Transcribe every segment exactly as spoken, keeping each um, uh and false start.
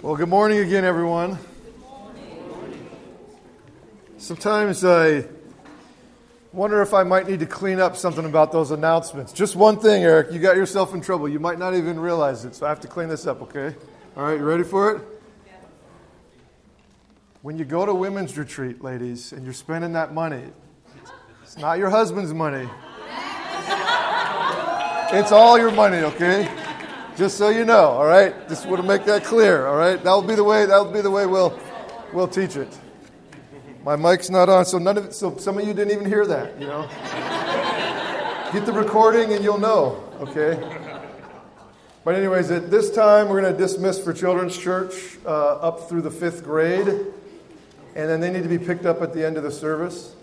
Well, good morning again, everyone. Sometimes I wonder if I might need to clean up something about those announcements. Just one thing, Eric. You got yourself in trouble. You might not even realize it, so I have to clean this up, okay? All right, you ready for it? When you go to women's retreat, ladies, and you're spending that money, it's not your husband's money. It's all your money, okay? Just so you know, all right? Just want to make that clear, all right? That'll be the way. That'll be the way we'll we'll teach it. My mic's not on, so none of it, so some of you didn't even hear that, you know. Get the recording and you'll know, okay? But anyways, at this time we're going to dismiss for Children's Church uh, up through the fifth grade, and then they need to be picked up at the end of the service.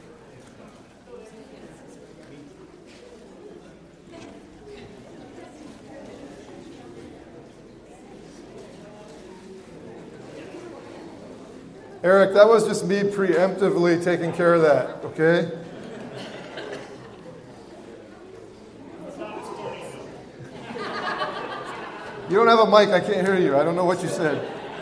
Eric, that was just me preemptively taking care of that, okay? You don't have a mic, I can't hear you. I don't know what you said.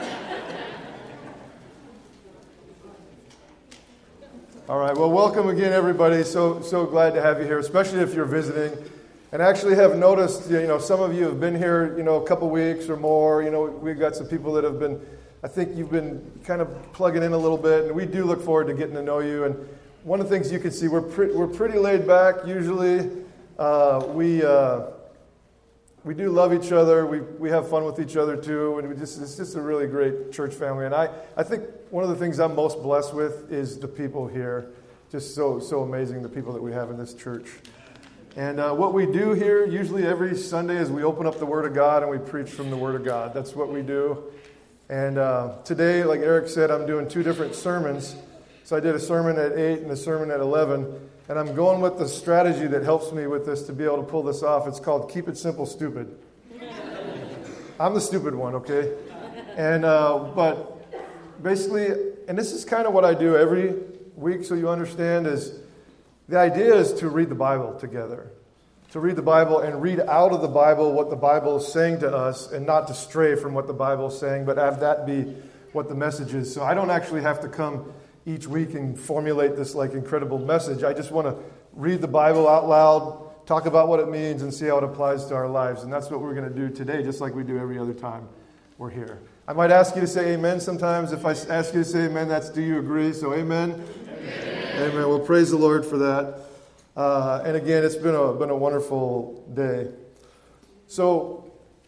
All right, well, welcome again, everybody. So so glad to have you here, especially if you're visiting. And actually have noticed, you know, some of you have been here, you know, a couple weeks or more. You know, we've got some people that have been, I think you've been kind of plugging in a little bit, and we do look forward to getting to know you. And one of the things you can see, we're, pre- we're pretty laid back usually. Uh, we uh, we do love each other. We we have fun with each other too, and we just it's just a really great church family. And I, I think one of the things I'm most blessed with is the people here. Just so so amazing, the people that we have in this church. And uh, what we do here usually every Sunday is we open up the Word of God and we preach from the Word of God. That's what we do. And uh, today, like Eric said, I'm doing two different sermons. So I did a sermon at eight and a sermon at eleven. And I'm going with the strategy that helps me with this to be able to pull this off. It's called Keep It Simple, Stupid. I'm the stupid one, okay? And uh, but basically, and this is kind of what I do every week, so you understand, is the idea is to read the Bible together. To read the Bible and read out of the Bible what the Bible is saying to us, and not to stray from what the Bible is saying, but have that be what the message is. So I don't actually have to come each week and formulate this like incredible message. I just want to read the Bible out loud, talk about what it means, and see how it applies to our lives. And that's what we're going to do today, just like we do every other time we're here. I might ask you to say amen sometimes. If I ask you to say amen, that's do you agree? So amen. Amen. Amen. Well, praise the Lord for that. Uh, and again, it's been a been a wonderful day. So,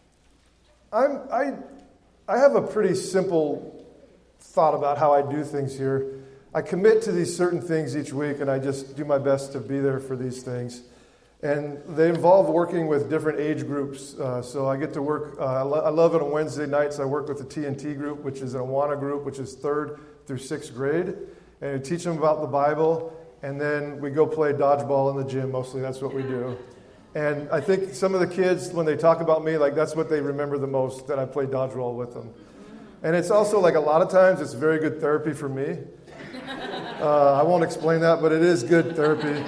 I'm I I have a pretty simple thought about how I do things here. I commit to these certain things each week, and I just do my best to be there for these things. And they involve working with different age groups. Uh, so I get to work. Uh, I, lo- I love it on Wednesday nights. I work with the T N T group, which is an Awana group, which is third through sixth grade, and I teach them about the Bible. And then we go play dodgeball in the gym. Mostly that's what we do. And I think some of the kids, when they talk about me, like that's what they remember the most, that I play dodgeball with them. And it's also like a lot of times it's very good therapy for me. Uh, I won't explain that, but it is good therapy.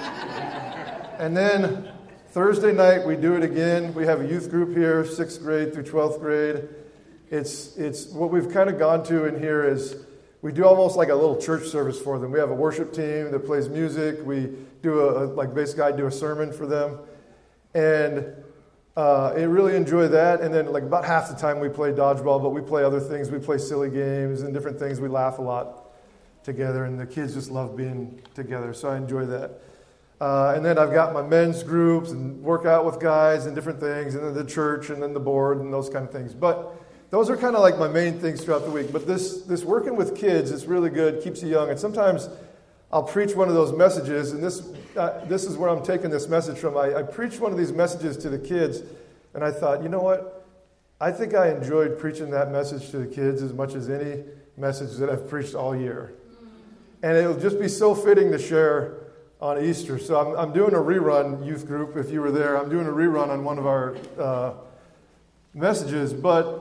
And then Thursday night we do it again. We have a youth group here, sixth grade through twelfth grade. It's it's what we've kind of gone to in here is we do almost like a little church service for them. We have a worship team that plays music. We do a, like basically I do a sermon for them. And uh, I really enjoy that. And then like about half the time we play dodgeball, but we play other things. We play silly games and different things. We laugh a lot together, and the kids just love being together. So I enjoy that. Uh, and then I've got my men's groups and work out with guys and different things, and then the church and then the board and those kind of things. But those are kind of like my main things throughout the week. But this this working with kids is really good, keeps you young. And sometimes I'll preach one of those messages, and this uh, this is where I'm taking this message from. I, I preached one of these messages to the kids, and I thought, you know what? I think I enjoyed preaching that message to the kids as much as any message that I've preached all year. And it'll just be so fitting to share on Easter. So I'm, I'm doing a rerun, youth group, if you were there. I'm doing a rerun on one of our uh, messages, but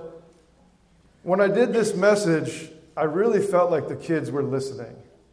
when I did this message, I really felt like the kids were listening.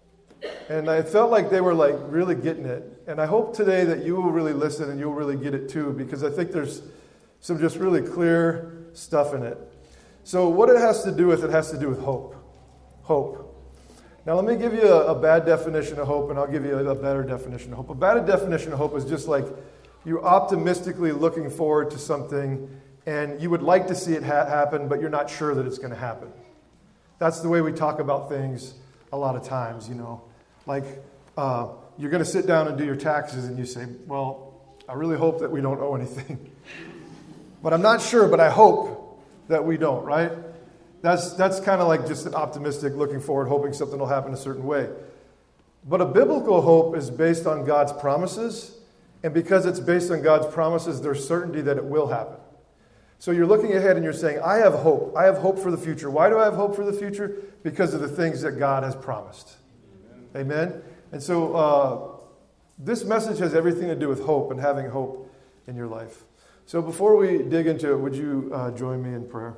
And I felt like they were like really getting it. And I hope today that you will really listen and you'll really get it too, because I think there's some just really clear stuff in it. So what it has to do with, it has to do with hope. Hope. Now let me give you a, a bad definition of hope, and I'll give you a, a better definition of hope. A bad definition of hope is just like you're optimistically looking forward to something, and you would like to see it ha- happen, but you're not sure that it's going to happen. That's the way we talk about things a lot of times, you know. Like, uh, you're going to sit down and do your taxes, and you say, well, I really hope that we don't owe anything. But I'm not sure, but I hope that we don't, right? That's that's kind of like just an optimistic looking forward, hoping something will happen a certain way. But a biblical hope is based on God's promises, and because it's based on God's promises, there's certainty that it will happen. So you're looking ahead and you're saying, I have hope. I have hope for the future. Why do I have hope for the future? Because of the things that God has promised. Amen? Amen? And so uh, this message has everything to do with hope and having hope in your life. So before we dig into it, would you uh, join me in prayer?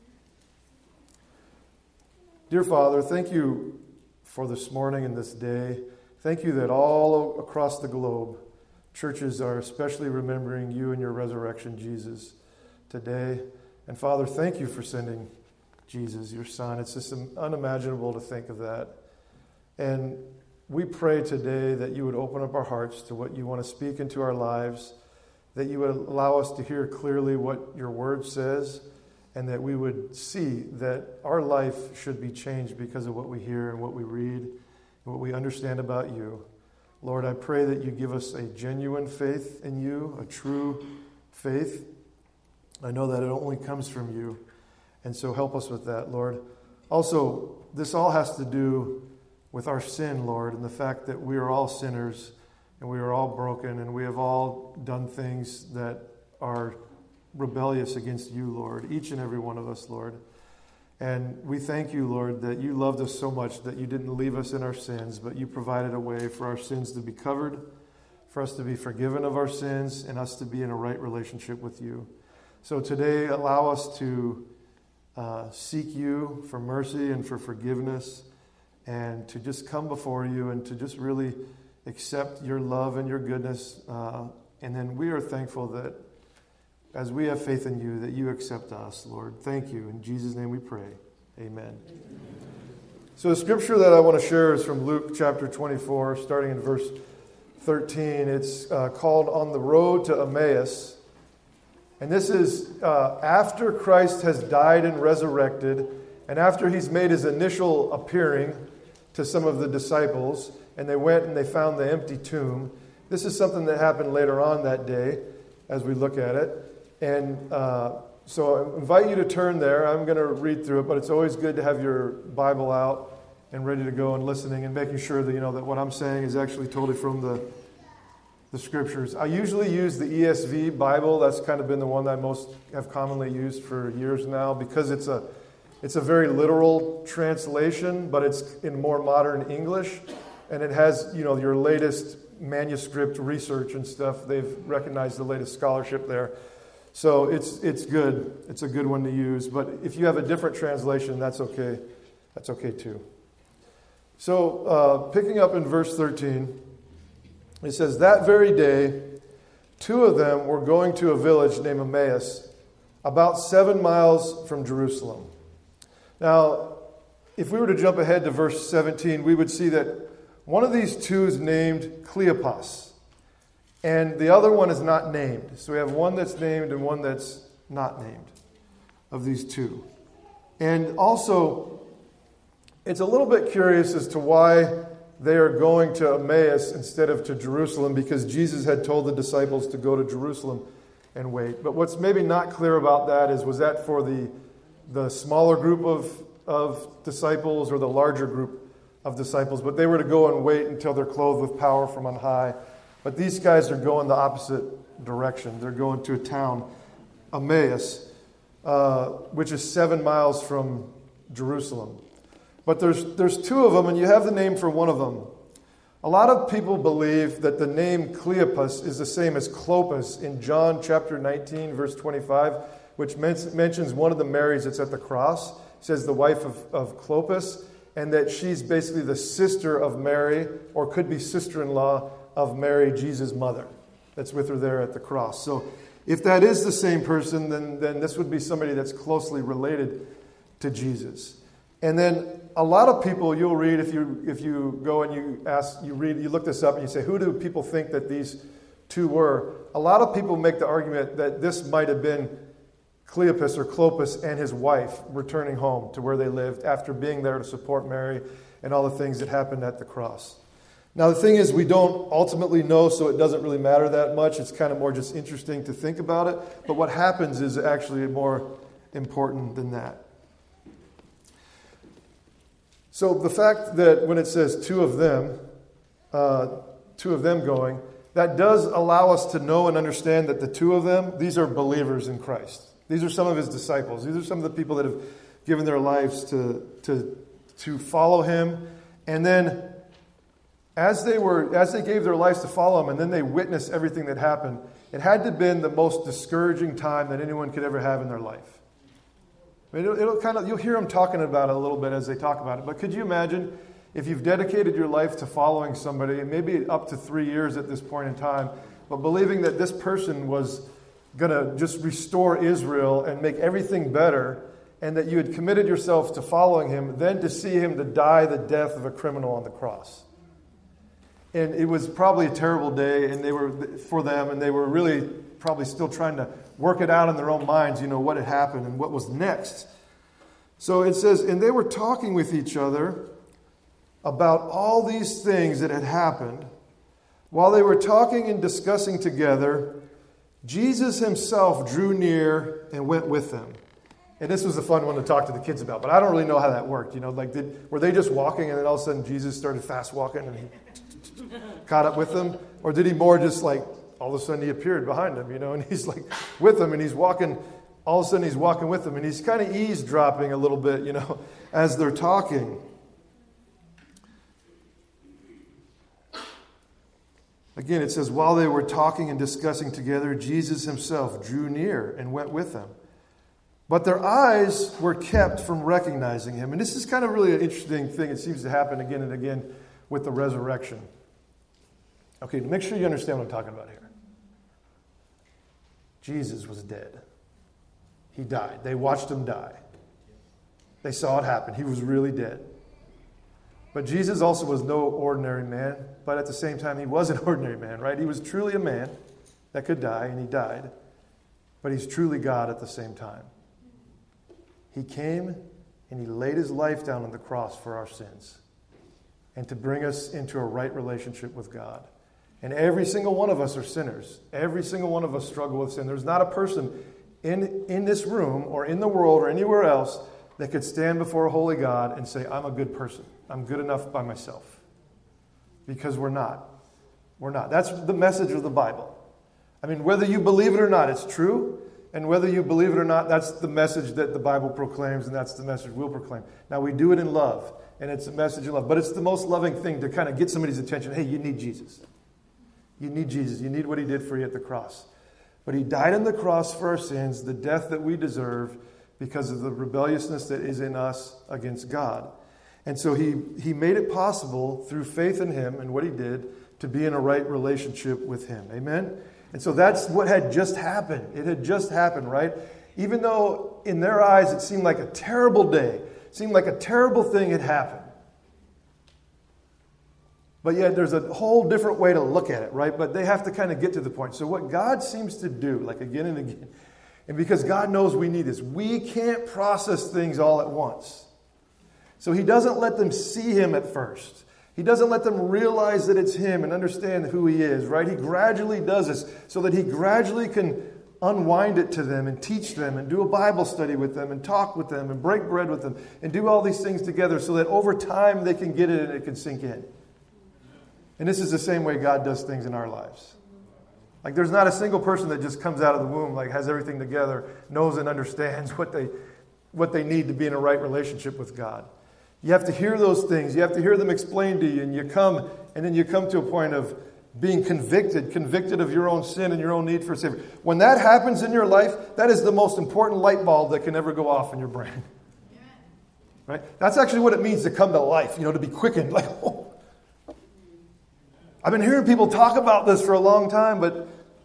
Dear Father, thank you for this morning and this day. Thank you that all across the globe, churches are especially remembering you and your resurrection, Jesus, today. And Father, thank you for sending Jesus, your Son. It's just unimaginable to think of that. And we pray today that you would open up our hearts to what you want to speak into our lives, that you would allow us to hear clearly what your word says, and that we would see that our life should be changed because of what we hear and what we read and what we understand about you. Lord, I pray that you give us a genuine faith in you, a true faith. I know that it only comes from you, and so help us with that, Lord. Also, this all has to do with our sin, Lord, and the fact that we are all sinners and we are all broken and we have all done things that are rebellious against you, Lord, each and every one of us, Lord. And we thank you, Lord, that you loved us so much that you didn't leave us in our sins, but you provided a way for our sins to be covered, for us to be forgiven of our sins, and us to be in a right relationship with you. So today, allow us to uh, seek you for mercy and for forgiveness, and to just come before you and to just really accept your love and your goodness. Uh, and then we are thankful that as we have faith in you, that you accept us, Lord. Thank you. In Jesus' name we pray. Amen. Amen. So the scripture that I want to share is from Luke chapter twenty-four, starting in verse thirteen. It's uh, called On the Road to Emmaus. And this is uh, after Christ has died and resurrected, and after he's made his initial appearing to some of the disciples, and they went and they found the empty tomb. This is something that happened later on that day as we look at it. And uh, so I invite you to turn there. I'm going to read through it, but it's always good to have your Bible out and ready to go and listening and making sure that you know that what I'm saying is actually totally from the the scriptures. I usually use the E S V Bible. That's kind of been the one that I most have commonly used for years now because it's a it's a very literal translation, but it's in more modern English, and it has you know your latest manuscript research and stuff. They've recognized the latest scholarship there. So it's it's good. It's a good one to use. But if you have a different translation, that's okay. That's okay too. So uh, picking up in verse thirteen, it says, that very day, two of them were going to a village named Emmaus, about seven miles from Jerusalem. Now, if we were to jump ahead to verse seventeen, we would see that one of these two is named Cleopas. And the other one is not named. So we have one that's named and one that's not named of these two. And also, it's a little bit curious as to why they are going to Emmaus instead of to Jerusalem, because Jesus had told the disciples to go to Jerusalem and wait. But what's maybe not clear about that is, was that for the, the smaller group of, of disciples or the larger group of disciples? But they were to go and wait until they're clothed with power from on high. But these guys are going the opposite direction. They're going to a town, Emmaus, uh, which is seven miles from Jerusalem. But there's there's two of them, and you have the name for one of them. A lot of people believe that the name Cleopas is the same as Clopas in John chapter nineteen, verse twenty-five, which men- mentions one of the Marys that's at the cross. It says the wife of, of Clopas, and that she's basically the sister of Mary, or could be sister-in-law of Mary, Jesus' mother, that's with her there at the cross. So If that is the same person, then, then this would be somebody that's closely related to Jesus. And then a lot of people you'll read, if you if you go and you ask, you read, you look this up and you say, who do people think that these two were? A lot of people make the argument that this might have been Cleopas or Clopas and his wife returning home to where they lived after being there to support Mary and all the things that happened at the cross. Now, the thing is, we don't ultimately know, so it doesn't really matter that much. It's kind of more just interesting to think about it. But what happens is actually more important than that. So the fact that when it says two of them, uh, two of them going, that does allow us to know and understand that the two of them, these are believers in Christ. These are some of his disciples. These are some of the people that have given their lives to, to, to follow him. And then As they were, as they gave their lives to follow him, and then they witnessed everything that happened, it had to have been the most discouraging time that anyone could ever have in their life. I mean, it'll, it'll kind of, you'll hear them talking about it a little bit as they talk about it. But could you imagine if you've dedicated your life to following somebody, maybe up to three years at this point in time, but believing that this person was going to just restore Israel and make everything better, and that you had committed yourself to following him, then to see him to die the death of a criminal on the cross. And it was probably a terrible day, and they were for them, and they were really probably still trying to work it out in their own minds, you know, what had happened and what was next. So it says, and they were talking with each other about all these things that had happened. While they were talking and discussing together, Jesus himself drew near and went with them. And this was a fun one to talk to the kids about, but I don't really know how that worked. You know, like, did, were they just walking, and then all of a sudden Jesus started fast walking and he caught up with them? Or did he more just like, all of a sudden he appeared behind them, you know, and he's like with them, and he's walking, all of a sudden he's walking with them, and he's kind of eavesdropping a little bit, you know, as they're talking. Again, it says, while they were talking and discussing together, Jesus himself drew near and went with them. But their eyes were kept from recognizing him. And this is kind of really an interesting thing. It seems to happen again and again with the resurrection. Okay, to make sure you understand what I'm talking about here. Jesus was dead. He died. They watched him die. They saw it happen. He was really dead. But Jesus also was no ordinary man, but at the same time, he was an ordinary man, right? He was truly a man that could die, and he died. But he's truly God at the same time. He came and he laid his life down on the cross for our sins and to bring us into a right relationship with God. And every single one of us are sinners. Every single one of us struggle with sin. There's not a person in, in this room or in the world or anywhere else that could stand before a holy God and say, I'm a good person. I'm good enough by myself. Because we're not. We're not. That's the message of the Bible. I mean, whether you believe it or not, it's true. And whether you believe it or not, that's the message that the Bible proclaims, and that's the message we'll proclaim. Now, we do it in love, and it's a message of love. But it's the most loving thing to kind of get somebody's attention. Hey, you need Jesus. You need Jesus. You need what he did for you at the cross. But he died on the cross for our sins, the death that we deserve because of the rebelliousness that is in us against God. And so he, he made it possible through faith in him and what he did to be in a right relationship with him. Amen? And so that's what had just happened. It had just happened, right? Even though in their eyes it seemed like a terrible day, it seemed like a terrible thing had happened. But yet there's a whole different way to look at it, right? But they have to kind of get to the point. So what God seems to do, like again and again, and because God knows we need this, we can't process things all at once. So he doesn't let them see him at first. He doesn't let them realize that it's him and understand who he is, right? He gradually does this so that he gradually can unwind it to them and teach them and do a Bible study with them and talk with them and break bread with them and do all these things together so that over time they can get it and it can sink in. And this is the same way God does things in our lives. Like there's not a single person that just comes out of the womb, like has everything together, knows and understands what they, what they need to be in a right relationship with God. You have to hear those things. You have to hear them explained to you. And you come, and then you come to a point of being convicted, convicted of your own sin and your own need for a Savior. When that happens in your life, that is the most important light bulb that can ever go off in your brain. Right? That's actually what it means to come to life, you know, to be quickened. Like, oh. I've been hearing people talk about this for a long time, but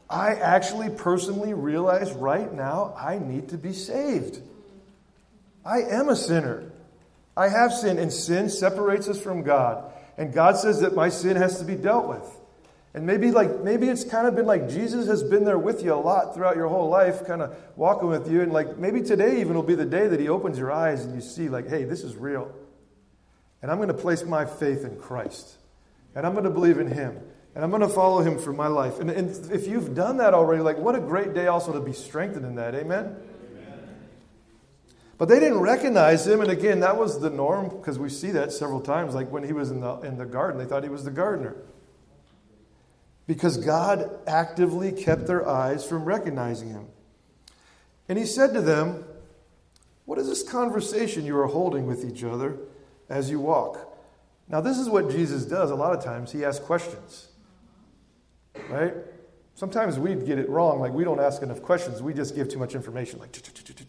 I actually personally realize right now I need to be saved. I am a sinner. I have sinned, and sin separates us from God. And God says that my sin has to be dealt with. And maybe like maybe it's kind of been like Jesus has been there with you a lot throughout your whole life, kind of walking with you. And like maybe today even will be the day that he opens your eyes and you see like, hey, this is real. And I'm going to place my faith in Christ. And I'm going to believe in him. And I'm going to follow him for my life. And, and if you've done that already, like what a great day also to be strengthened in that. Amen? Amen. But they didn't recognize him. And again, that was the norm because we see that several times. Like when he was in the, in the garden, they thought he was the gardener. Because God actively kept their eyes from recognizing him. And he said to them, what is this conversation you are holding with each other as you walk? Now, this is what Jesus does a lot of times. He asks questions. Right? Sometimes we get it wrong. Like we don't ask enough questions. We just give too much information. Like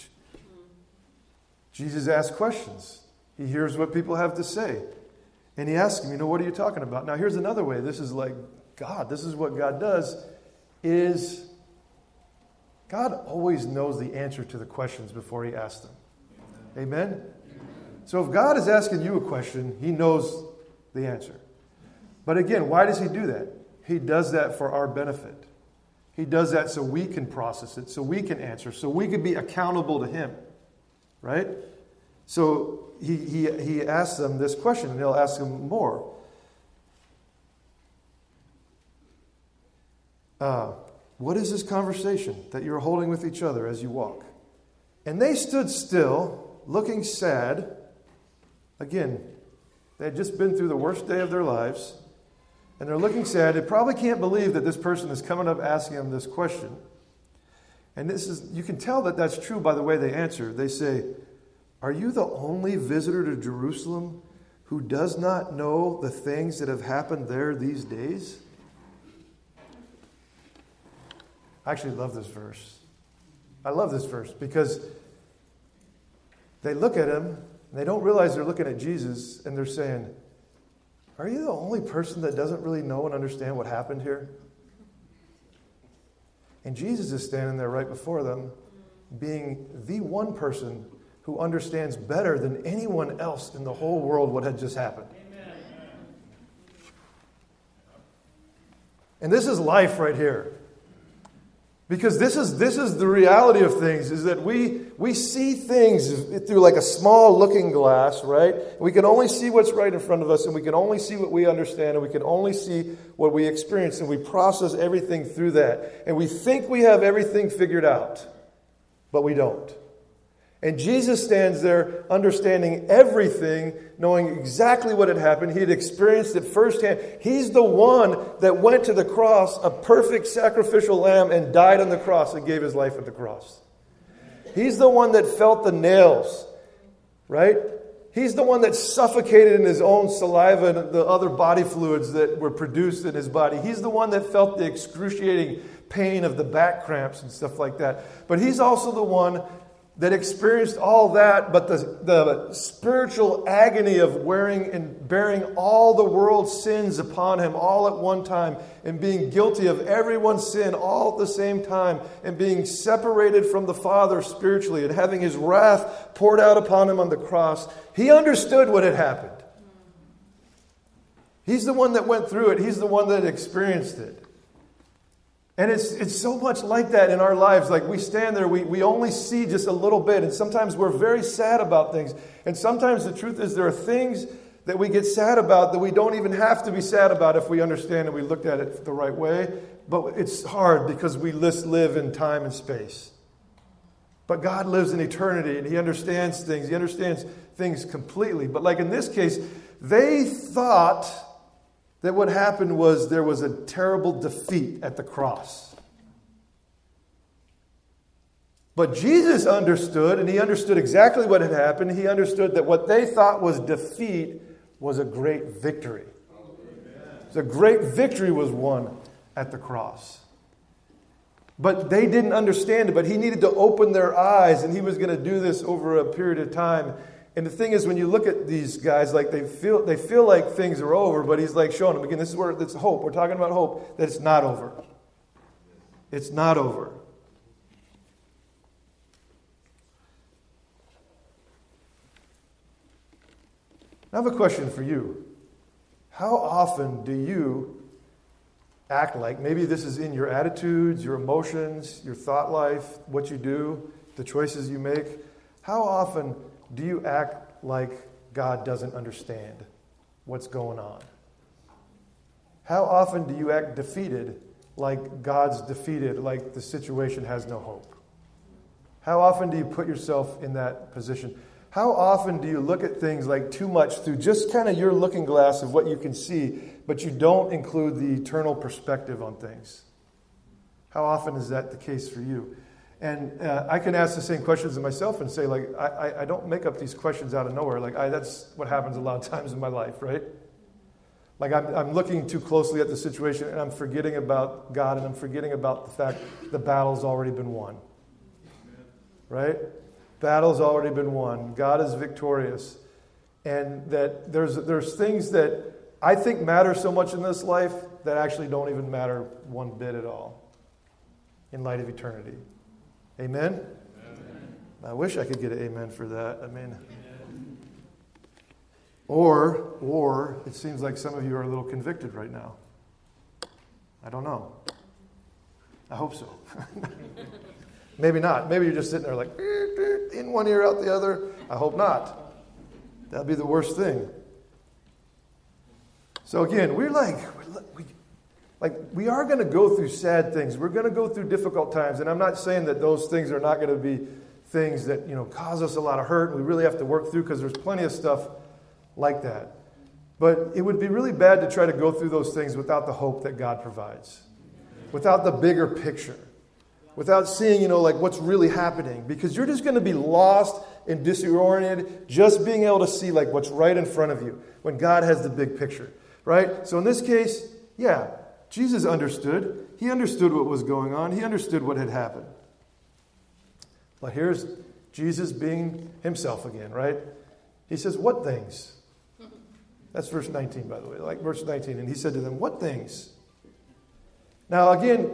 Jesus asks questions. He hears what people have to say. And he asks them, you know, what are you talking about? Now, here's another way. This is like God, this is what God does, is God always knows the answer to the questions before he asks them. Amen? Amen? So if God is asking you a question, he knows the answer. But again, why does he do that? He does that for our benefit. He does that so we can process it, so we can answer, so we can be accountable to him. Right? So he, he, he asks them this question, and he'll ask them more. Uh, what is this conversation that you're holding with each other as you walk? And they stood still, looking sad. Again, they had just been through the worst day of their lives. And they're looking sad. They probably can't believe that this person is coming up asking them this question. And this is, you can tell that that's true by the way they answer. They say, are you the only visitor to Jerusalem who does not know the things that have happened there these days? I actually love this verse. I love this verse because they look at him and they don't realize they're looking at Jesus and they're saying, are you the only person that doesn't really know and understand what happened here? And Jesus is standing there right before them, being the one person who understands better than anyone else in the whole world what had just happened. Amen. And this is life right here. Because this is this is the reality of things, is that we we see things through like a small looking glass, right? We can only see what's right in front of us, and we can only see what we understand, and we can only see what we experience, and we process everything through that. And we think we have everything figured out, but we don't. And Jesus stands there understanding everything, knowing exactly what had happened. He had experienced it firsthand. He's the one that went to the cross, a perfect sacrificial lamb, and died on the cross and gave his life at the cross. He's the one that felt the nails, right? He's the one that suffocated in his own saliva and the other body fluids that were produced in his body. He's the one that felt the excruciating pain of the back cramps and stuff like that. But he's also the one that experienced all that, but the, the spiritual agony of wearing and bearing all the world's sins upon him all at one time, and being guilty of everyone's sin all at the same time, and being separated from the Father spiritually, and having his wrath poured out upon him on the cross. He understood what had happened. He's the one that went through it. He's the one that experienced it. And it's it's so much like that in our lives. Like we stand there, we, we only see just a little bit. And sometimes we're very sad about things. And sometimes the truth is there are things that we get sad about that we don't even have to be sad about if we understand and we looked at it the right way. But it's hard because we just live in time and space. But God lives in eternity and he understands things. He understands things completely. But like in this case, they thought that what happened was there was a terrible defeat at the cross. But Jesus understood, and he understood exactly what had happened. He understood that what they thought was defeat was a great victory. The great victory was won at the cross. But they didn't understand it, but he needed to open their eyes, and he was going to do this over a period of time. And the thing is, when you look at these guys, like they feel they feel like things are over, but he's like showing them, again, this is where it's hope. We're talking about hope, that it's not over. It's not over. I have a question for you. How often do you act like, maybe this is in your attitudes, your emotions, your thought life, what you do, the choices you make, how often do you act like God doesn't understand what's going on? How often do you act defeated, like God's defeated, like the situation has no hope? How often do you put yourself in that position? How often do you look at things like too much through just kind of your looking glass of what you can see, but you don't include the eternal perspective on things? How often is that the case for you? And uh, I can ask the same questions of myself and say, like, I, I, I don't make up these questions out of nowhere. Like, I, that's what happens a lot of times in my life, right? Like, I'm, I'm looking too closely at the situation, and I'm forgetting about God, and I'm forgetting about the fact the battle's already been won. Right? Battle's already been won. God is victorious. And that there's there's things that I think matter so much in this life that actually don't even matter one bit at all in light of eternity. Amen? Amen. I wish I could get an amen for that. I mean, amen. or or it seems like some of you are a little convicted right now. I don't know. I hope so. Maybe not. Maybe you're just sitting there like, in one ear, out the other. I hope not. That'd be the worst thing. So again, we're like, we're, we, like we are going to go through sad things. We're going to go through difficult times. And I'm not saying that those things are not going to be things that, you know, cause us a lot of hurt and we really have to work through, because there's plenty of stuff like that. But it would be really bad to try to go through those things without the hope that God provides, without the bigger picture. Without seeing, you know, like what's really happening. Because you're just going to be lost and disoriented just being able to see like what's right in front of you when God has the big picture. Right? So in this case, yeah, Jesus understood. He understood what was going on. He understood what had happened. But here's Jesus being himself again, right? He says, what things? That's verse nineteen, by the way. Like verse nineteen. And he said to them, what things? Now again,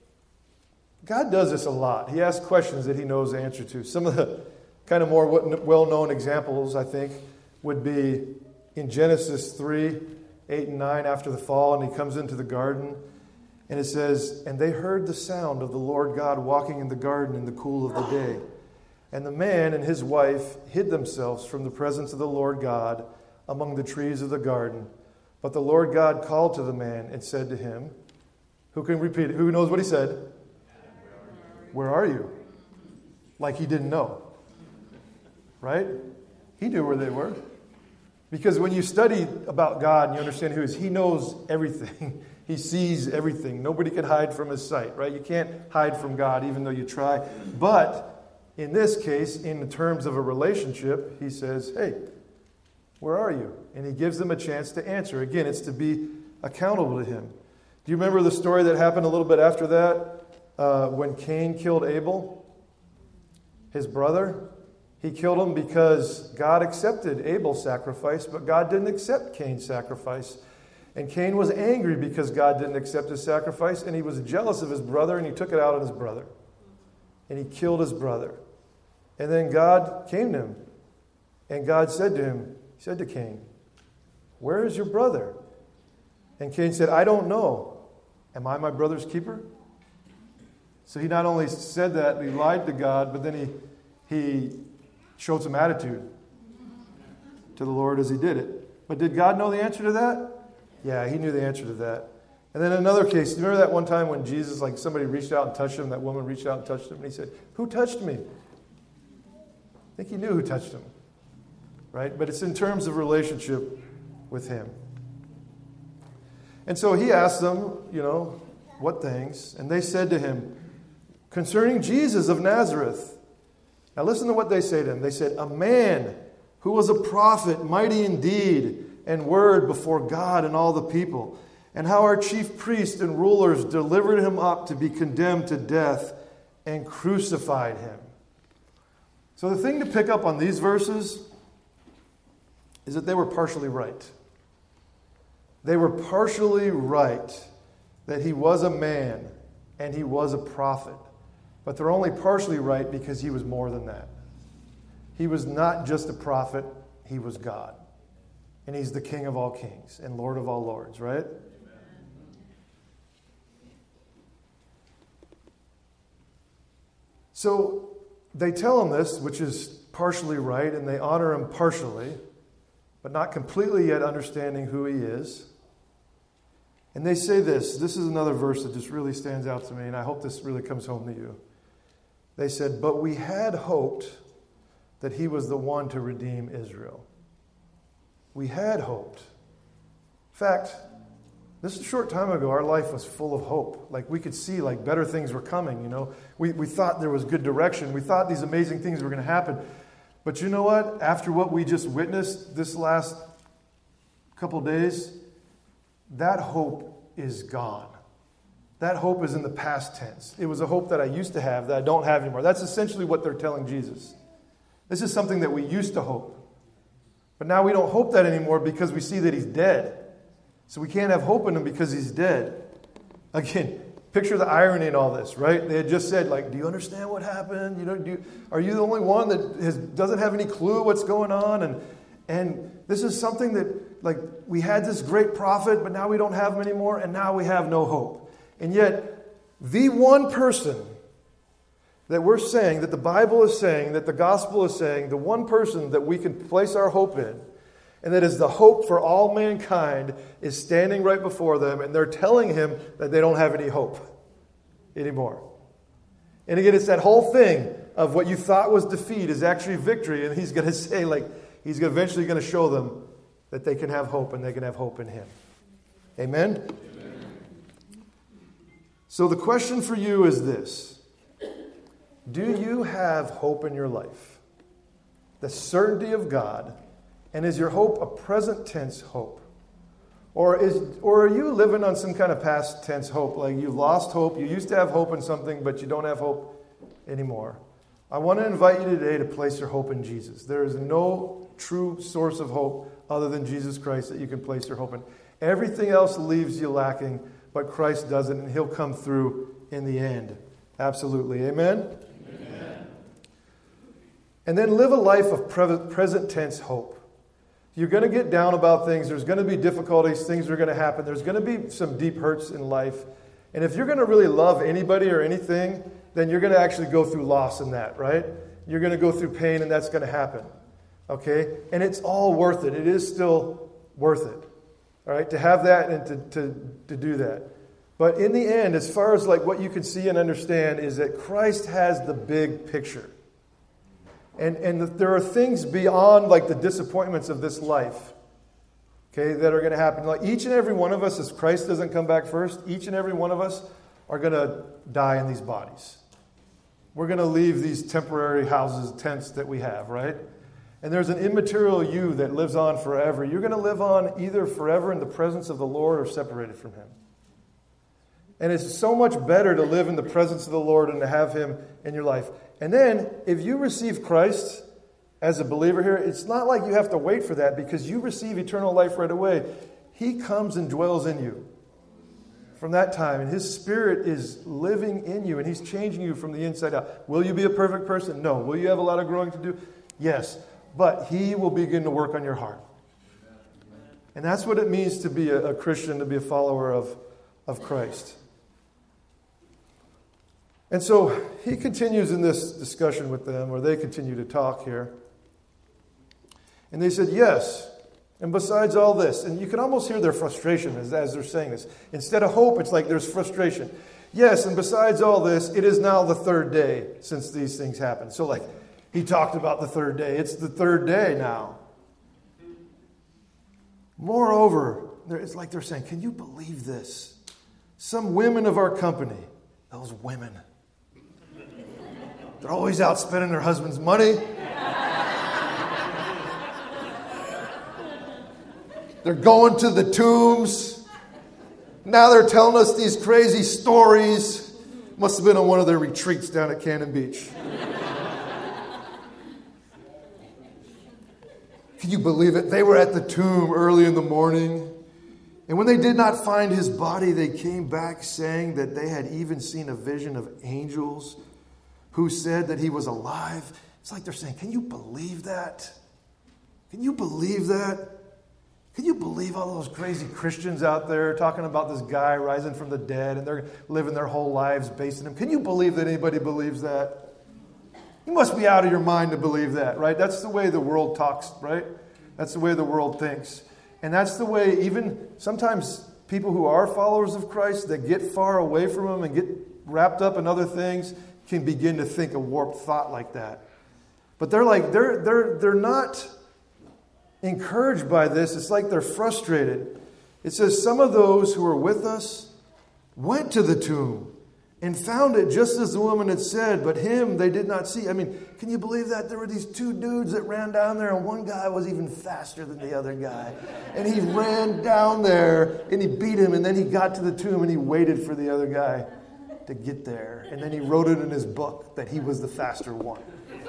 God does this a lot. He asks questions that he knows the answer to. Some of the kind of more well-known examples, I think, would be in Genesis three, eight and nine, after the fall, and he comes into the garden, and it says, and they heard the sound of the Lord God walking in the garden in the cool of the day. And the man and his wife hid themselves from the presence of the Lord God among the trees of the garden. But the Lord God called to the man and said to him, who can repeat it? Who knows what he said? Where are you? Like he didn't know. Right? He knew where they were. Because when you study about God and you understand who he is, he knows everything. He sees everything. Nobody can hide from his sight, right? You can't hide from God even though you try. But in this case, in terms of a relationship, he says, hey, where are you? And he gives them a chance to answer. Again, it's to be accountable to him. Do you remember the story that happened a little bit after that? Uh, when Cain killed Abel, his brother, he killed him because God accepted Abel's sacrifice, but God didn't accept Cain's sacrifice. And Cain was angry because God didn't accept his sacrifice, and he was jealous of his brother, and he took it out on his brother. And he killed his brother. And then God came to him, and God said to him, he said to Cain, where is your brother? And Cain said, I don't know. Am I my brother's keeper? So he not only said that, he lied to God, but then he he showed some attitude to the Lord as he did it. But did God know the answer to that? Yeah, he knew the answer to that. And then another case, do you remember that one time when Jesus, like somebody reached out and touched him, that woman reached out and touched him, and he said, who touched me? I think he knew who touched him. Right? But it's in terms of relationship with him. And so he asked them, you know, what things? And they said to him, concerning Jesus of Nazareth. Now listen to what they say to him. They said, a man who was a prophet, mighty in deed and word before God and all the people, and how our chief priests and rulers delivered him up to be condemned to death and crucified him. So the thing to pick up on these verses is that they were partially right. They were partially right that he was a man and he was a prophet. But they're only partially right because he was more than that. He was not just a prophet, he was God. And he's the King of all kings and Lord of all lords, right? So they tell him this, which is partially right, and they honor him partially, but not completely yet understanding who he is. And they say this. This is another verse that just really stands out to me, and I hope this really comes home to you. They said, "But we had hoped that he was the one to redeem Israel." We had hoped. In fact, this is a short time ago, our life was full of hope. Like we could see like better things were coming, you know. We, we thought there was good direction. We thought these amazing things were going to happen. But you know what? After what we just witnessed this last couple days, that hope is gone. That hope is in the past tense. It was a hope that I used to have that I don't have anymore. That's essentially what they're telling Jesus. This is something that we used to hope. But now we don't hope that anymore because we see that he's dead. So we can't have hope in him because he's dead. Again, picture the irony in all this, right? They had just said, like, do you understand what happened? You know, do you, are you the only one that has, doesn't have any clue what's going on? And and this is something that, like, we had this great prophet, but now we don't have him anymore, and now we have no hope. And yet, the one person that we're saying, that the Bible is saying, that the gospel is saying, the one person that we can place our hope in, and that is the hope for all mankind, is standing right before them, and they're telling him that they don't have any hope anymore. And again, it's that whole thing of what you thought was defeat is actually victory, and he's going to say, like, he's eventually going to show them that they can have hope, and they can have hope in him. Amen? Amen. So the question for you is this. Do you have hope in your life? The certainty of God. And is your hope a present tense hope? Or is or are you living on some kind of past tense hope? Like you've lost hope. You used to have hope in something, but you don't have hope anymore. I want to invite you today to place your hope in Jesus. There is no true source of hope other than Jesus Christ that you can place your hope in. Everything else leaves you lacking, but Christ doesn't, and he'll come through in the end. Absolutely. Amen? Amen. And then live a life of pre- present tense hope. You're going to get down about things. There's going to be difficulties. Things are going to happen. There's going to be some deep hurts in life. And if you're going to really love anybody or anything, then you're going to actually go through loss in that, right? You're going to go through pain, and that's going to happen. Okay? And it's all worth it. It is still worth it. All right? To have that and to, to, to do that. But in the end, as far as like what you can see and understand, is that Christ has the big picture. And and there are things beyond like the disappointments of this life, okay, that are going to happen. Like each and every one of us, as Christ doesn't come back first, each and every one of us are going to die in these bodies. We're going to leave these temporary houses, tents that we have, right? And there's an immaterial you that lives on forever. You're going to live on either forever in the presence of the Lord or separated from him. And it's so much better to live in the presence of the Lord and to have him in your life. And then, if you receive Christ as a believer here, it's not like you have to wait for that because you receive eternal life right away. He comes and dwells in you from that time. And his Spirit is living in you and he's changing you from the inside out. Will you be a perfect person? No. Will you have a lot of growing to do? Yes. But he will begin to work on your heart. And that's what it means to be a, a Christian, to be a follower of, of Christ. And so he continues in this discussion with them, or they continue to talk here. And they said, yes, and besides all this, and you can almost hear their frustration as, as they're saying this. Instead of hope, it's like there's frustration. Yes, and besides all this, it is now the third day since these things happened. So like, he talked about the third day. It's the third day now. Moreover, it's like they're saying, can you believe this? Some women of our company, those women, they're always out spending their husband's money. They're going to the tombs. Now they're telling us these crazy stories. Must have been on one of their retreats down at Cannon Beach. Can you believe it? They were at the tomb early in the morning. And when they did not find his body, they came back saying that they had even seen a vision of angels who said that he was alive. It's like they're saying, can you believe that? Can you believe that? Can you believe all those crazy Christians out there talking about this guy rising from the dead and they're living their whole lives based on him? Can you believe that anybody believes that? You must be out of your mind to believe that, right? That's the way the world talks, right? That's the way the world thinks. And that's the way even sometimes people who are followers of Christ that get far away from him and get wrapped up in other things can begin to think a warped thought like that. But they're like, they're they're they're not encouraged by this. It's like they're frustrated. It says, some of those who were with us went to the tomb and found it just as the woman had said, but him they did not see. I mean, can you believe that? There were these two dudes that ran down there, and one guy was even faster than the other guy. And he ran down there, and he beat him, and then he got to the tomb, and he waited for the other guy to get there. And then he wrote it in his book that he was the faster one.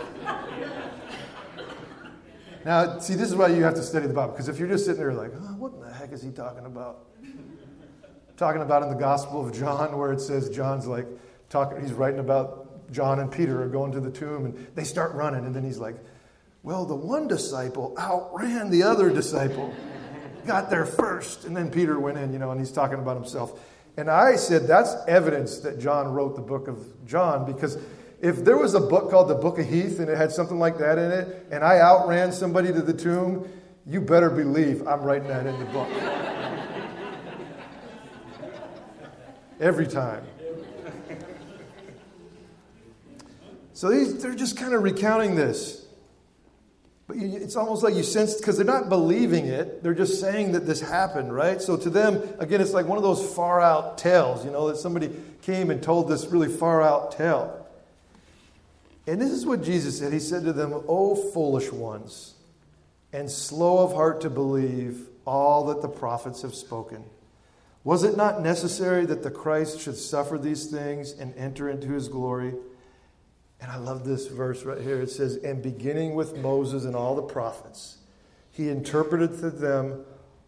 Now, see, this is why you have to study the Bible, because if you're just sitting there like, oh, what in the heck is he talking about? Talking about in the Gospel of John, where it says John's like talking, he's writing about John and Peter are going to the tomb, and they start running, and then he's like, well, the one disciple outran the other disciple, got there first, and then Peter went in, you know, and he's talking about himself. And I said that's evidence that John wrote the book of John, because if there was a book called the Book of Heath and it had something like that in it, and I outran somebody to the tomb, you better believe I'm writing that in the book. Every time. So these, they're just kind of recounting this. But you, it's almost like you sense, because they're not believing it, they're just saying that this happened, right? So to them, again, it's like one of those far out tales, you know, that somebody came and told this really far out tale. And this is what Jesus said. He said to them, O foolish ones, and slow of heart to believe all that the prophets have spoken. Was it not necessary that the Christ should suffer these things and enter into his glory? And I love this verse right here. It says, and beginning with Moses and all the prophets, he interpreted to them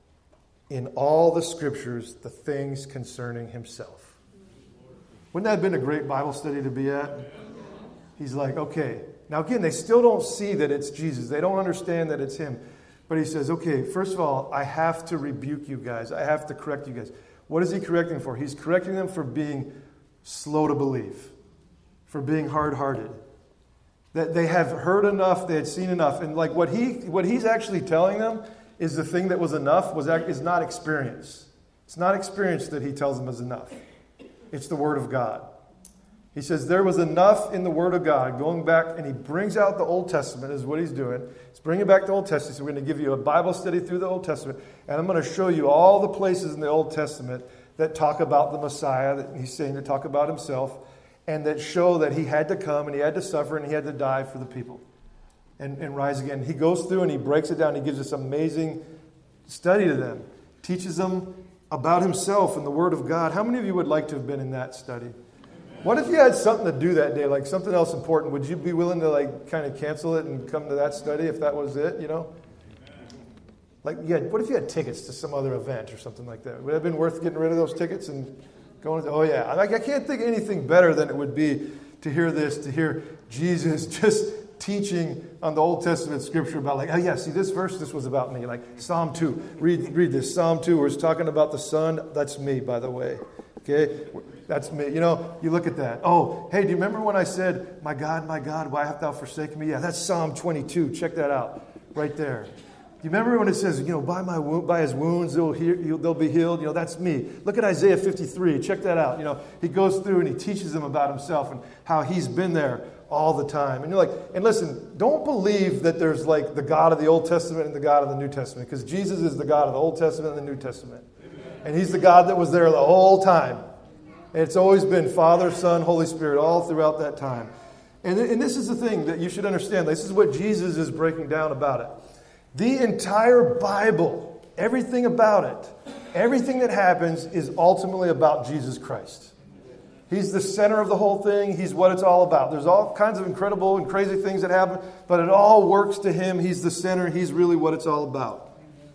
in all the scriptures the things concerning himself. Wouldn't that have been a great Bible study to be at? He's like, okay. Now again, they still don't see that it's Jesus. They don't understand that it's him. But he says, okay, first of all, I have to rebuke you guys. I have to correct you guys. What is he correcting for? He's correcting them for being slow to believe, for being hard-hearted. That they have heard enough, they had seen enough. And like what he what he's actually telling them is the thing that was enough was is not experience. It's not experience that he tells them is enough. It's the Word of God. He says there was enough in the Word of God, going back, and he brings out the Old Testament is what he's doing. He's bringing back the Old Testament. So we're going to give you a Bible study through the Old Testament, and I'm going to show you all the places in the Old Testament that talk about the Messiah, that he's saying to talk about himself, and that show that he had to come, and he had to suffer, and he had to die for the people, and, and rise again. He goes through, and he breaks it down. He gives this amazing study to them, teaches them about himself and the Word of God. How many of you would like to have been in that study? What if you had something to do that day, like something else important? Would you be willing to like kind of cancel it and come to that study if that was it, you know? Like, yeah, what if you had tickets to some other event or something like that? Would it have been worth getting rid of those tickets and going to, oh yeah. Like, I can't think of anything better than it would be to hear this, to hear Jesus just teaching on the Old Testament scripture about like, oh yeah, see this verse, this was about me. Like Psalm two, read, read this. Psalm two where it's talking about the Son. That's me, by the way. Okay, that's me. You know, you look at that. Oh, hey, do you remember when I said, my God, my God, why hast thou forsaken me? Yeah, that's Psalm twenty-two. Check that out right there. Do you remember when it says, you know, by my by his wounds they'll, hear, they'll be healed? You know, that's me. Look at Isaiah fifty-three. Check that out. You know, he goes through and he teaches them about himself and how he's been there all the time. And you're like, and listen, don't believe that there's like the God of the Old Testament and the God of the New Testament, because Jesus is the God of the Old Testament and the New Testament. And he's the God that was there the whole time. And it's always been Father, Son, Holy Spirit, all throughout that time. And, and this is the thing that you should understand. This is what Jesus is breaking down about it. The entire Bible, everything about it, everything that happens is ultimately about Jesus Christ. He's the center of the whole thing. He's what it's all about. There's all kinds of incredible and crazy things that happen, but it all works to him. He's the center. He's really what it's all about.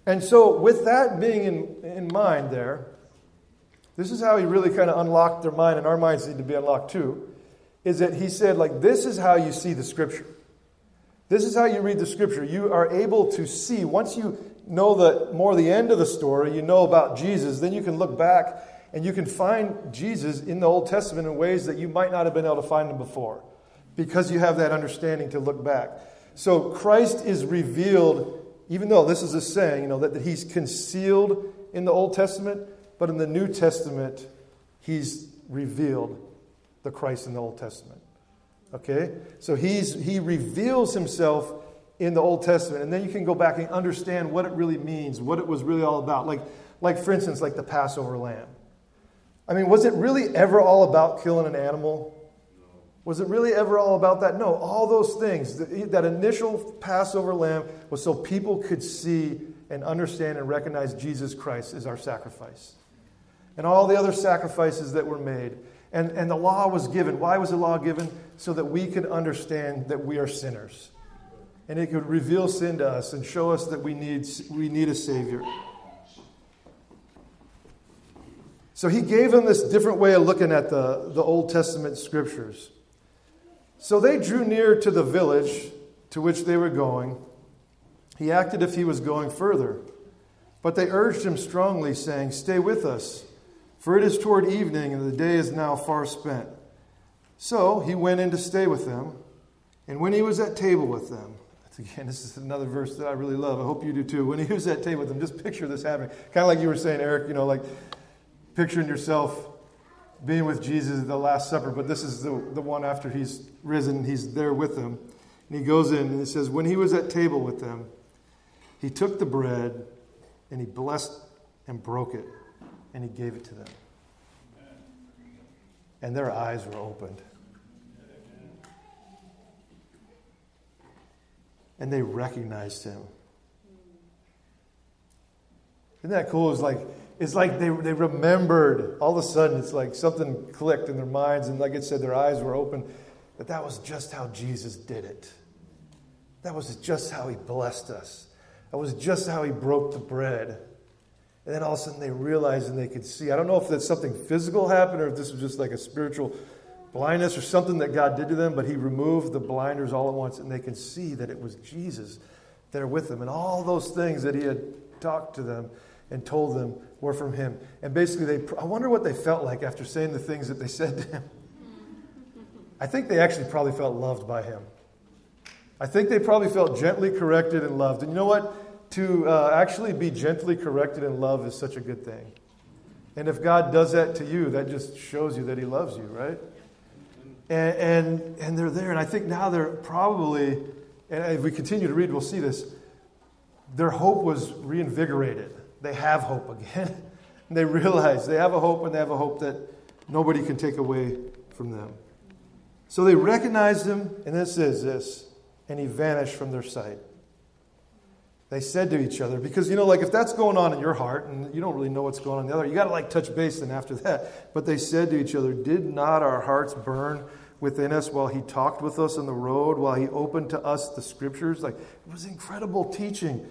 And so with that being in, in mind there, this is how he really kind of unlocked their mind, and our minds need to be unlocked too, is that he said, like, this is how you see the Scripture. This is how you read the Scripture. You are able to see, once you know the more the end of the story, you know about Jesus, then you can look back and you can find Jesus in the Old Testament in ways that you might not have been able to find him before, because you have that understanding to look back. So Christ is revealed, even though this is a saying, you know, that, that he's concealed in the Old Testament, but in the New Testament, he's revealed the Christ in the Old Testament. Okay? So he's he reveals himself in the Old Testament. And then you can go back and understand what it really means, what it was really all about. Like, like for instance, like the Passover lamb. I mean, was it really ever all about killing an animal? Was it really ever all about that? No, all those things. That initial Passover lamb was so people could see and understand and recognize Jesus Christ as our sacrifice. And all the other sacrifices that were made. And, and the law was given. Why was the law given? So that we could understand that we are sinners. And it could reveal sin to us and show us that we need, we need a Savior. So he gave them this different way of looking at the, the Old Testament scriptures. So they drew near to the village to which they were going. He acted as if he was going further. But they urged him strongly, saying, "Stay with us, for it is toward evening, and the day is now far spent." So he went in to stay with them. And when he was at table with them, again, this is another verse that I really love. I hope you do too. When he was at table with them, just picture this happening. Kind of like you were saying, Eric, you know, like picturing yourself being with Jesus at the Last Supper. But this is the, the one after he's risen. He's there with them. And he goes in and he says, when he was at table with them, he took the bread and he blessed and broke it. And he gave it to them. And their eyes were opened. And they recognized him. Isn't that cool? It's like, it's like they, they remembered. All of a sudden, it's like something clicked in their minds. And like it said, their eyes were open. But that was just how Jesus did it. That was just how he blessed us. That was just how he broke the bread. And then all of a sudden they realized and they could see. I don't know if that's something physical happened or if this was just like a spiritual blindness or something that God did to them, but he removed the blinders all at once and they can see that it was Jesus there with them. And all those things that he had talked to them and told them were from him. And basically, they I wonder what they felt like after saying the things that they said to him. I think they actually probably felt loved by him. I think they probably felt gently corrected and loved. And you know what? To uh, actually be gently corrected and loved is such a good thing. And if God does that to you, that just shows you that he loves you, right? And, and and they're there. And I think now they're probably, and if we continue to read, we'll see this, their hope was reinvigorated. They have hope again. And they realize they have a hope, and they have a hope that nobody can take away from them. So they recognized him, and it says this, and he vanished from their sight. They said to each other, because, you know, like if that's going on in your heart and you don't really know what's going on in the other, you got to like touch base then after that. But they said to each other, did not our hearts burn within us while he talked with us on the road, while he opened to us the scriptures? Like, it was incredible teaching.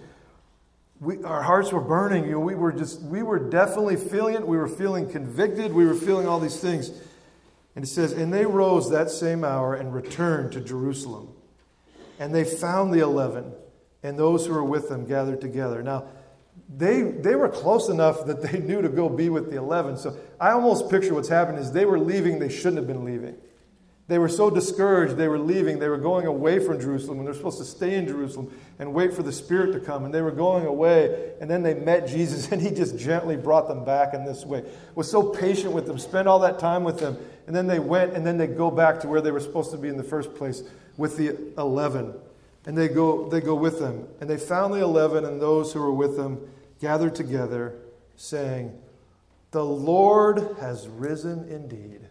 We, our hearts were burning. You know, we were just, we were definitely feeling it. We were feeling convicted. We were feeling all these things. And it says, and they rose that same hour and returned to Jerusalem. And they found the eleven. And those who were with them gathered together. Now, they they were close enough that they knew to go be with the eleven. So I almost picture what's happened is they were leaving they shouldn't have been leaving. They were so discouraged they were leaving. They were going away from Jerusalem when they're supposed to stay in Jerusalem and wait for the Spirit to come. And they were going away, and then they met Jesus, and he just gently brought them back in this way. Was so patient with them, spent all that time with them. And then they went, and then they go back to where they were supposed to be in the first place with the eleven. And they go they go with them. And they found the eleven and those who were with them gathered together, saying, the Lord has risen indeed.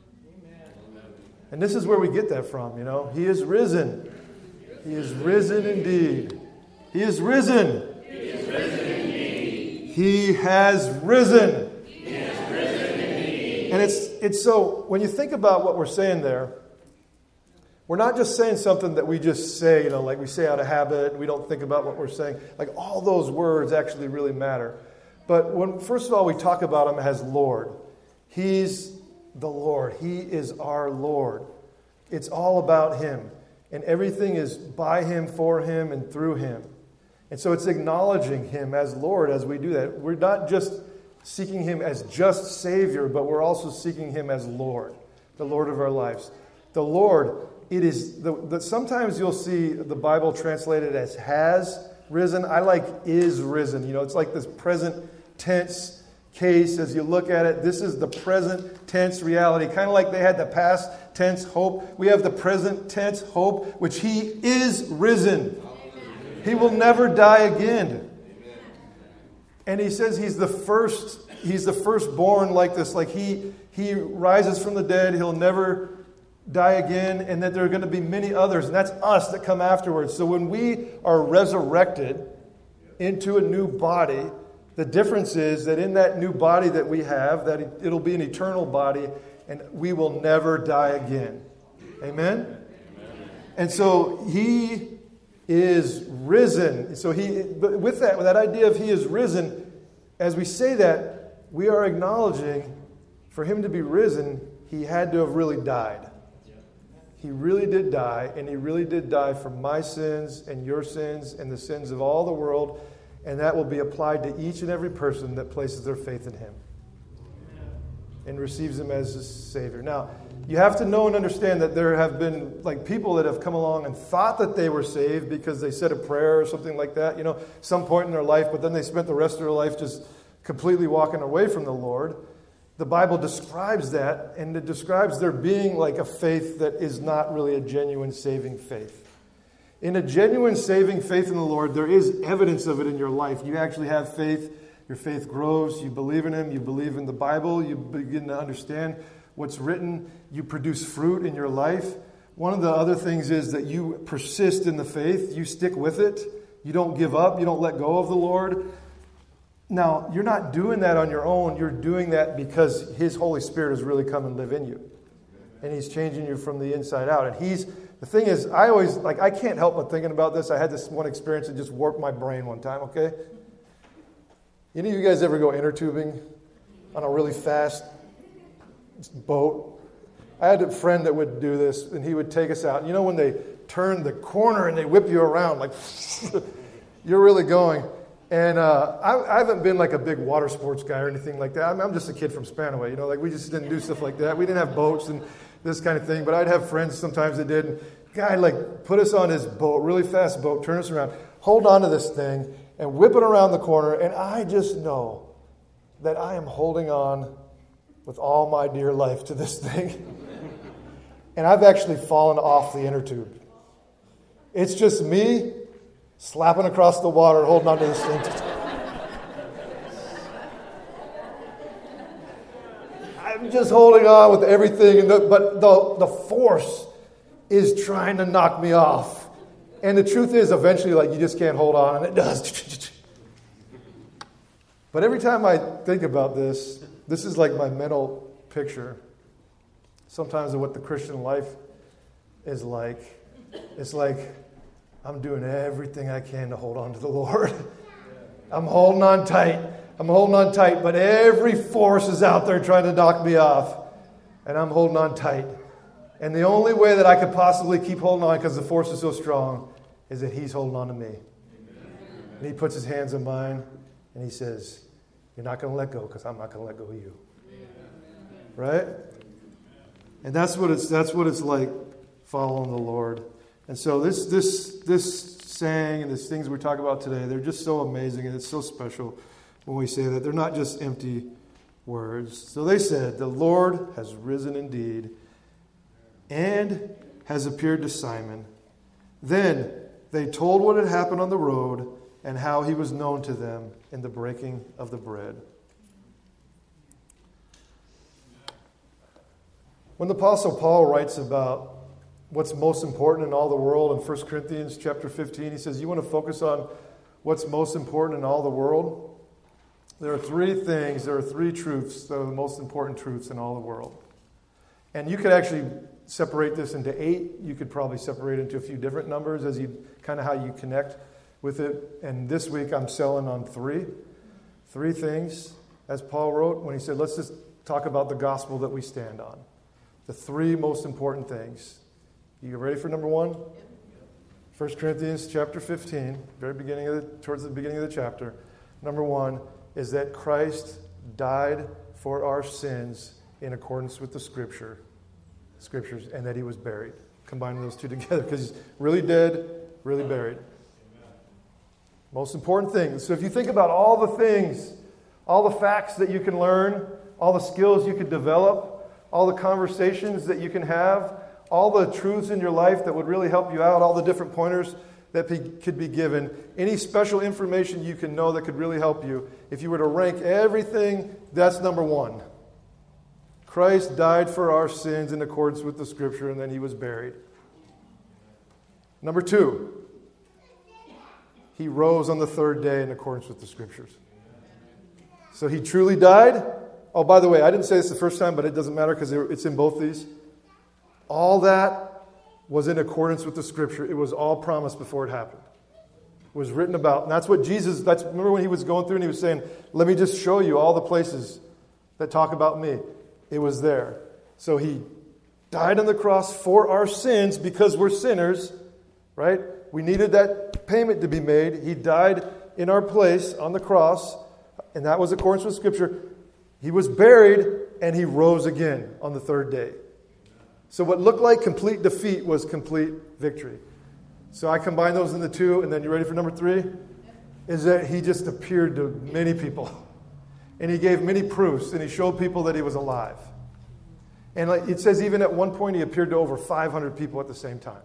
Amen. And this is where we get that from, you know. He is risen. He is risen indeed. He is risen. He is risen indeed. He has risen. He has risen indeed. And it's it's so, when you think about what we're saying there, We're not just saying something that we just say, you know, like we say out of habit, we don't think about what we're saying. Like all those words actually really matter. But when, first of all, we talk about him as Lord. He's the Lord. He is our Lord. It's all about him. And everything is by him, for him, and through him. And so it's acknowledging him as Lord as we do that. We're not just seeking him as just Savior, but we're also seeking him as Lord, the Lord of our lives. The Lord, it is, the, the, sometimes you'll see the Bible translated as has risen. I like is risen. You know, it's like this present tense case as you look at it. This is the present tense reality. Kind of like they had the past tense hope. We have the present tense hope, which he is risen. He will never die again. And he says he's the first, he's the firstborn like this. Like he, he rises from the dead. He'll never die again. And that there are going to be many others. And that's us that come afterwards. So when we are resurrected into a new body, the difference is that in that new body that we have, that it'll be an eternal body, and we will never die again. Amen? Amen. And so he is risen. So he, but with that, with that idea of he is risen, as we say that, we are acknowledging for him to be risen, he had to have really died. He really did die, and he really did die for my sins and your sins and the sins of all the world. And that will be applied to each and every person that places their faith in him and receives him as his Savior. Now, you have to know and understand that there have been like people that have come along and thought that they were saved because they said a prayer or something like that, you know, some point in their life, but then they spent the rest of their life just completely walking away from the Lord. The Bible describes that, and it describes there being like a faith that is not really a genuine saving faith. In a genuine saving faith in the Lord, there is evidence of it in your life. You actually have faith. Your faith grows. You believe in him. You believe in the Bible. You begin to understand what's written. You produce fruit in your life. One of the other things is that you persist in the faith. You stick with it. You don't give up. You don't let go of the Lord. Now, you're not doing that on your own. You're doing that because his Holy Spirit has really come and live in you. And he's changing you from the inside out. And he's... The thing is, I always, like, I can't help but thinking about this. I had this one experience that just warped my brain one time, okay? Any of you guys ever go inner tubing on a really fast boat? I had a friend that would do this, and he would take us out. You know when they turn the corner and they whip you around, like, you're really going. And uh, I, I haven't been like a big water sports guy or anything like that. I'm, I'm just a kid from Spanaway, you know, like we just didn't do stuff like that. We didn't have boats and this kind of thing, but I'd have friends sometimes that did. And guy like put us on his boat, really fast boat, turn us around, hold on to this thing, and whip it around the corner. And I just know that I am holding on with all my dear life to this thing. And I've actually fallen off the inner tube. It's just me slapping across the water, holding on to this thing. I'm just holding on with everything, and the, but the, the force is trying to knock me off. And the truth is, eventually, like, you just can't hold on, and it does. But every time I think about this, this is like my mental picture, sometimes of what the Christian life is like. It's like, I'm doing everything I can to hold on to the Lord. I'm holding on tight. I'm holding on tight, but every force is out there trying to knock me off. And I'm holding on tight. And the only way that I could possibly keep holding on, because the force is so strong, is that he's holding on to me. Amen. And he puts his hands in mine, and he says, you're not going to let go, because I'm not going to let go of you. Amen. Right? And that's what it's that's what it's like following the Lord. And so this this this saying and these things we're talking about today, they're just so amazing, and it's so special when we say that. They're not just empty words. So they said, the Lord has risen indeed and has appeared to Simon. Then they told what had happened on the road and how he was known to them in the breaking of the bread. When the Apostle Paul writes about what's most important in all the world in First Corinthians chapter fifteen, he says, you want to focus on what's most important in all the world? There are three things, there are three truths that are the most important truths in all the world. And you could actually separate this into eight. You could probably separate it into a few different numbers as you kind of how you connect with it. And this week I'm selling on three. Three things, as Paul wrote when he said, let's just talk about the gospel that we stand on. The three most important things. You ready for number one? First Corinthians chapter fifteen, very beginning of the, towards the beginning of the chapter. Number one is that Christ died for our sins in accordance with the scripture, scriptures, and that he was buried. Combining those two together because he's really dead, really buried. Most important thing. So if you think about all the things, all the facts that you can learn, all the skills you could develop, all the conversations that you can have, all the truths in your life that would really help you out, all the different pointers that be, could be given, any special information you can know that could really help you, if you were to rank everything, that's number one. Christ died for our sins in accordance with the scripture, and then he was buried. Number two, he rose on the third day in accordance with the scriptures. So he truly died. Oh, by the way, I didn't say this the first time, but it doesn't matter because it's in both these. All that was in accordance with the scripture. It was all promised before it happened. It was written about. And that's what Jesus, that's remember when he was going through and he was saying, let me just show you all the places that talk about me. It was there. So he died on the cross for our sins because we're sinners, right? We needed that payment to be made. He died in our place on the cross, and that was accordance with scripture. He was buried, and he rose again on the third day. So what looked like complete defeat was complete victory. So I combine those into two, and then you ready for number three? Is that he just appeared to many people. And he gave many proofs, and he showed people that he was alive. And like it says even at one point he appeared to over five hundred people at the same time.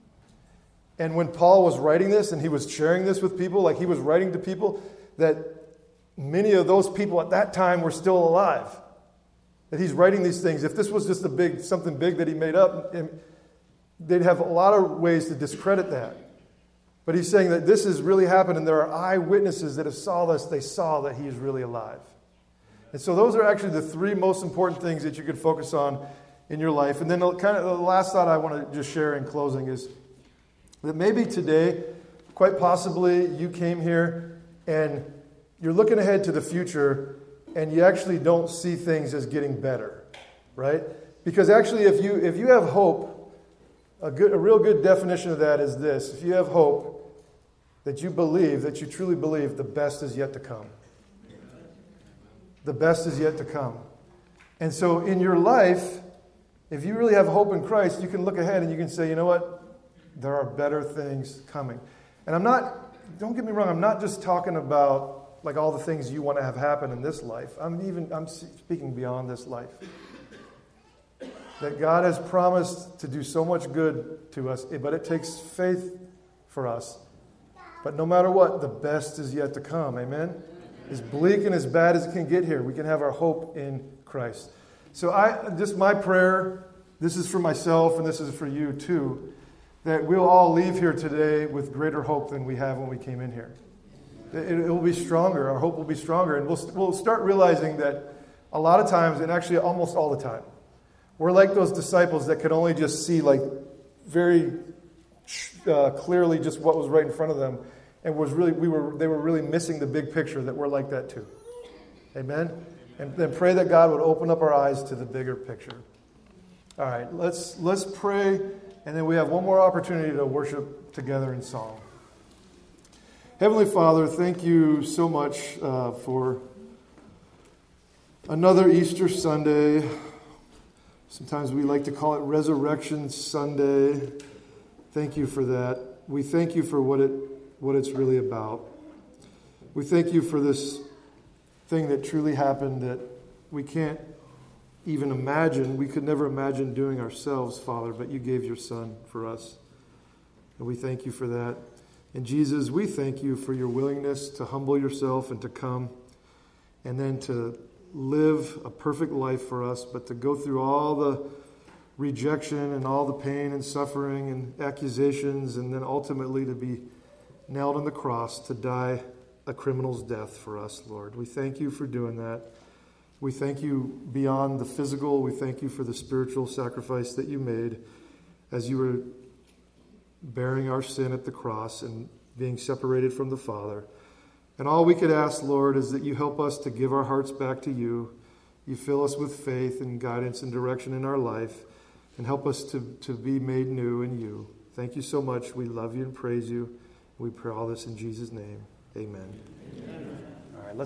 And when Paul was writing this, and he was sharing this with people, like he was writing to people, that many of those people at that time were still alive. That he's writing these things. If this was just a big something big that he made up, they'd have a lot of ways to discredit that. But he's saying that this has really happened, and there are eyewitnesses that have saw this. They saw that he is really alive. And so those are actually the three most important things that you could focus on in your life. And then the, kind of the last thought I want to just share in closing is that maybe today, quite possibly, you came here and you're looking ahead to the future, and you actually don't see things as getting better, right? Because actually, if you if you have hope, a good a real good definition of that is this: if you have hope, that you believe, that you truly believe, the best is yet to come. The best is yet to come. And so in your life, if you really have hope in Christ, you can look ahead and you can say, you know what? There are better things coming. And I'm not, don't get me wrong, I'm not just talking about like all the things you want to have happen in this life. I'm even, I'm speaking beyond this life. That God has promised to do so much good to us, but it takes faith for us. But no matter what, the best is yet to come. Amen? As bleak and as bad as it can get here, we can have our hope in Christ. So I, just my prayer, this is for myself and this is for you too, that we'll all leave here today with greater hope than we have when we came in here. It, it will be stronger. Our hope will be stronger. And we'll, we'll start realizing that a lot of times, and actually almost all the time, we're like those disciples that could only just see like very uh, clearly just what was right in front of them. And was really we were they were really missing the big picture, that we're like that too. Amen? And then pray that God would open up our eyes to the bigger picture. All right, let's let's pray, and then we have one more opportunity to worship together in song. Heavenly Father, thank you so much uh, for another Easter Sunday. Sometimes we like to call it Resurrection Sunday. Thank you for that. We thank you for what it what it's really about. We thank you for this thing that truly happened that we can't even imagine. We could never imagine doing ourselves, Father, but you gave your Son for us. And we thank you for that. And Jesus, we thank you for your willingness to humble yourself and to come and then to live a perfect life for us, but to go through all the rejection and all the pain and suffering and accusations, and then ultimately to be nailed on the cross to die a criminal's death for us, Lord. We thank you for doing that. We thank you beyond the physical. We thank you for the spiritual sacrifice that you made as you were bearing our sin at the cross and being separated from the Father. And all we could ask, Lord, is that you help us to give our hearts back to you. You fill us with faith and guidance and direction in our life, and help us to, to be made new in you. Thank you so much. We love you and praise you. We pray all this in Jesus' name. Amen. Amen.